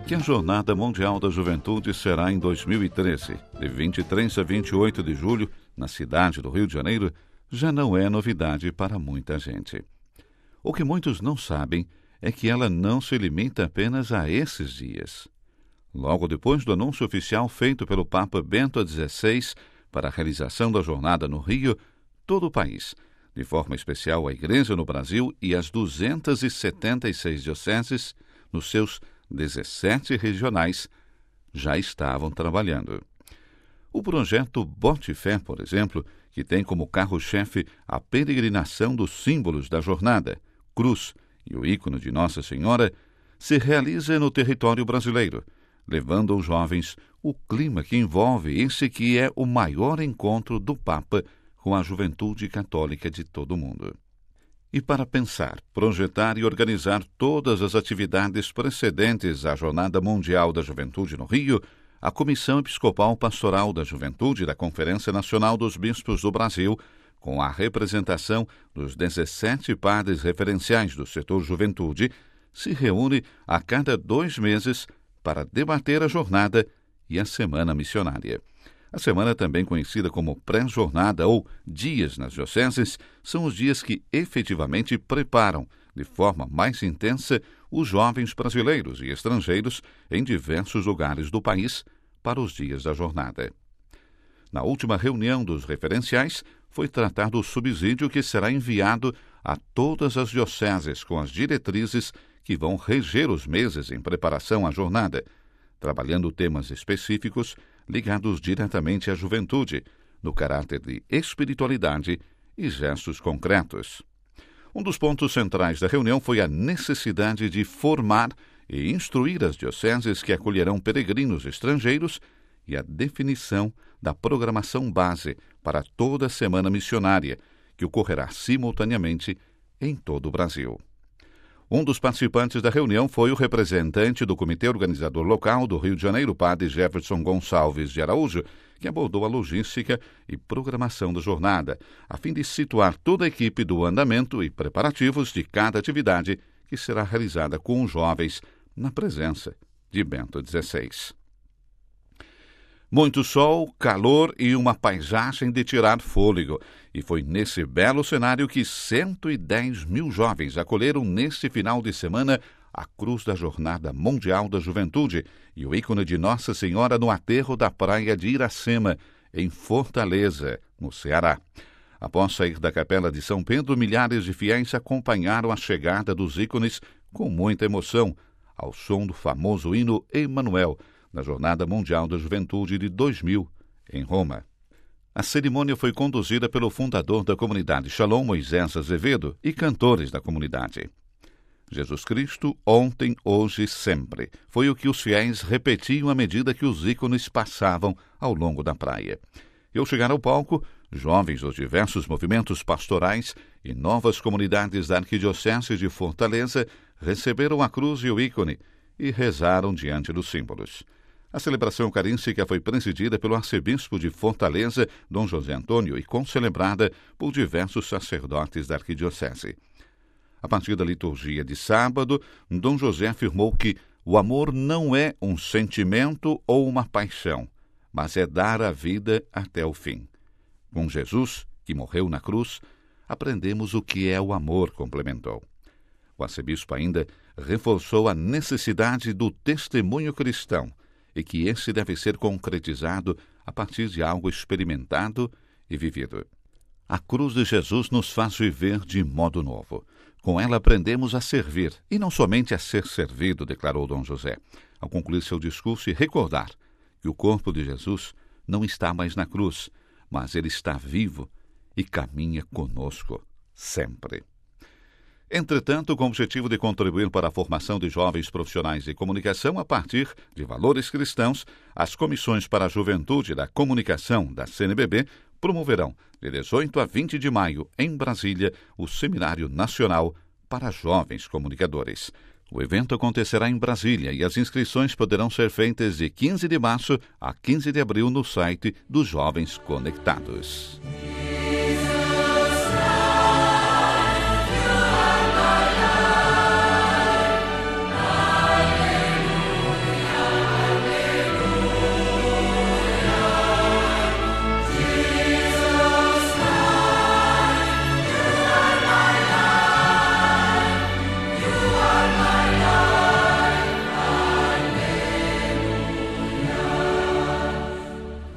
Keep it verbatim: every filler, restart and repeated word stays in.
que a Jornada Mundial da Juventude será em dois mil e treze, de vinte e três a vinte e oito de julho, na cidade do Rio de Janeiro, já não é novidade para muita gente. O que muitos não sabem é que ela não se limita apenas a esses dias. Logo depois do anúncio oficial feito pelo Papa Bento dezesseis para a realização da jornada no Rio, todo o país, de forma especial a Igreja no Brasil e as duzentas e setenta e seis dioceses, nos seus dezessete regionais, já estavam trabalhando. O projeto Bote Fé, por exemplo, que tem como carro-chefe a peregrinação dos símbolos da jornada, cruz e o ícone de Nossa Senhora, se realiza no território brasileiro, levando aos jovens o clima que envolve esse que é o maior encontro do Papa com a juventude católica de todo o mundo. E para pensar, projetar e organizar todas as atividades precedentes à Jornada Mundial da Juventude no Rio, a Comissão Episcopal Pastoral da Juventude da Conferência Nacional dos Bispos do Brasil, com a representação dos dezessete padres referenciais do setor juventude, se reúne a cada dois meses para debater a jornada e a Semana Missionária. A semana, também conhecida como pré-jornada ou dias nas dioceses, são os dias que efetivamente preparam, de forma mais intensa, os jovens brasileiros e estrangeiros em diversos lugares do país para os dias da jornada. Na última reunião dos referenciais, foi tratado o subsídio que será enviado a todas as dioceses com as diretrizes que vão reger os meses em preparação à jornada, trabalhando temas específicos ligados diretamente à juventude, no caráter de espiritualidade e gestos concretos. Um dos pontos centrais da reunião foi a necessidade de formar e instruir as dioceses que acolherão peregrinos estrangeiros e a definição da programação base para toda a Semana Missionária, que ocorrerá simultaneamente em todo o Brasil. Um dos participantes da reunião foi o representante do Comitê Organizador Local do Rio de Janeiro, padre Jefferson Gonçalves de Araújo, que abordou a logística e programação da jornada, a fim de situar toda a equipe do andamento e preparativos de cada atividade que será realizada com os jovens na presença de Bento dezesseis. Muito sol, calor e uma paisagem de tirar fôlego. E foi nesse belo cenário que cento e dez mil jovens acolheram neste final de semana a cruz da Jornada Mundial da Juventude e o ícone de Nossa Senhora no aterro da praia de Iracema, em Fortaleza, no Ceará. Após sair da Capela de São Pedro, milhares de fiéis acompanharam a chegada dos ícones com muita emoção, ao som do famoso hino Emmanuel, na Jornada Mundial da Juventude de dois mil, em Roma. A cerimônia foi conduzida pelo fundador da comunidade Shalom, Moisés Azevedo, e cantores da comunidade. Jesus Cristo, ontem, hoje e sempre, foi o que os fiéis repetiam à medida que os ícones passavam ao longo da praia. E ao chegar ao palco, jovens dos diversos movimentos pastorais e novas comunidades da Arquidiocese de Fortaleza receberam a cruz e o ícone e rezaram diante dos símbolos. A celebração eucarística foi presidida pelo arcebispo de Fortaleza, Dom José Antônio, e concelebrada por diversos sacerdotes da arquidiocese. A partir da liturgia de sábado, Dom José afirmou que o amor não é um sentimento ou uma paixão, mas é dar a vida até o fim. Com Jesus, que morreu na cruz, aprendemos o que é o amor, complementou. O arcebispo ainda reforçou a necessidade do testemunho cristão, e que esse deve ser concretizado a partir de algo experimentado e vivido. A cruz de Jesus nos faz viver de modo novo. Com ela aprendemos a servir, e não somente a ser servido, declarou Dom José, ao concluir seu discurso e recordar que o corpo de Jesus não está mais na cruz, mas ele está vivo e caminha conosco sempre. Entretanto, com o objetivo de contribuir para a formação de jovens profissionais de comunicação a partir de valores cristãos, as Comissões para a Juventude da Comunicação da C N B B promoverão, de dezoito a vinte de maio, em Brasília, o Seminário Nacional para Jovens Comunicadores. O evento acontecerá em Brasília e as inscrições poderão ser feitas de quinze de março a quinze de abril no site dos Jovens Conectados.